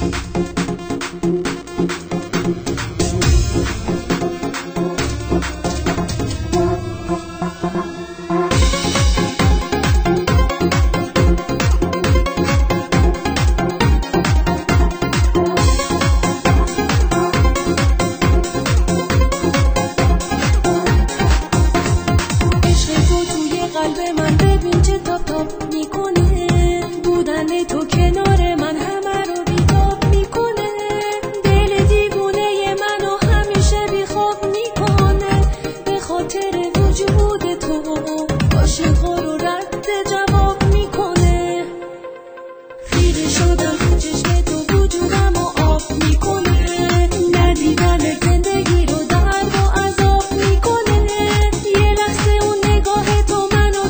قلب من ببین چه تاپ تاپ میکنه، بودن تو کنار من همه رو بی‌تاب میکنه. دل دیوونه منو همیشه بیخواب میکنه، به خاطر وجود تو عاشقا رو رد جواب میکنه. خیره شدم چشم تو وجودم رو آب میکنه، ندیدن زندگی رو درد و عذاب میکنه. یه لحظه اون نگاه تو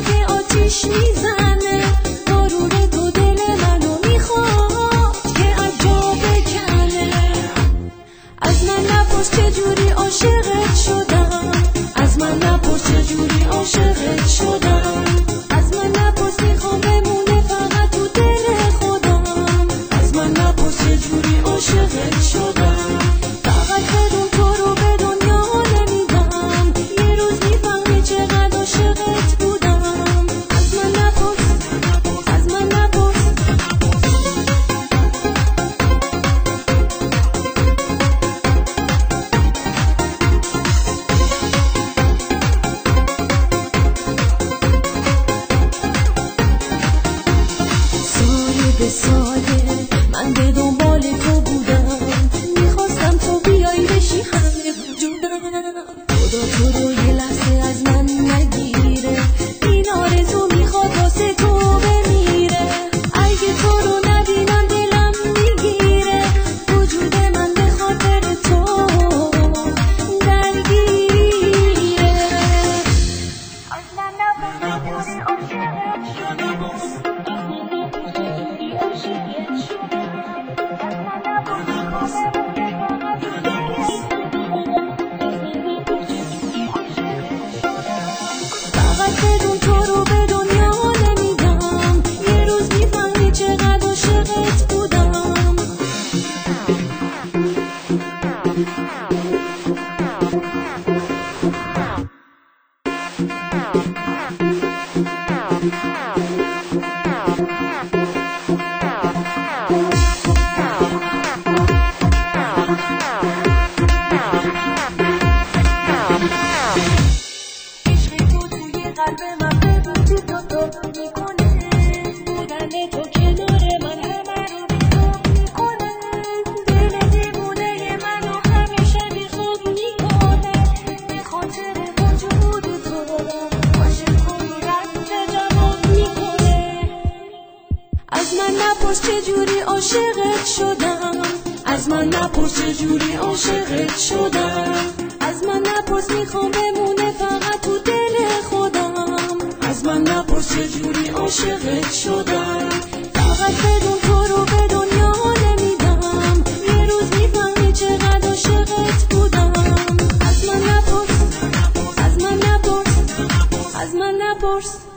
میزنه، غرور تو دل منو میخواد که از جا بکنه. از من نپرس چجوری عاشقت شدم، از من نپرس چجوری عاشقت شدم، از من نپرس میخوام بمونه فقط تو دل خودم، از من نپرس چجوری عاشقت شدم. فقط بدون تو رو به دنیا نمیدم، یه روز میفهمی چقدر عاشقت بودم. به ساله من به دنبال تو بودم، میخواستم تو بیایی بشی همه وجودم. خدا تو رو یه لحظه از من نگیره، این آرزو میخواد واسه تو بمیره. اگه تو رو نبینم دلم میگیره، وجود من به خاطر تو درگیره. از من نبود عاشقت شدم. بدون تو رو به دنیا نمیدم، یه روز میفهمی چقدر عاشقت بودم. قلب من ببین چه تاپ تاپ میکنه، بودن تو کنار من همه رو بی‌تاب میکنه. دل دیوونه منو همیشه بیخواب میکنه، به خاطر وجود تو عاشقا رو رد جواب میکنه. از من نپرس چجوری عاشقت شدم، از من نپرس چجوری عاشقت شدم، از من نپرس میخوام بمونه فقط تو دل خودم، از من نپرس چجوری عاشقت شدم. فقط بدون تو رو به دنیا نمیدم، یه روز میفهمی چقدر عاشقت بودم. از من نپرس، از من نپرس، از من نپرس.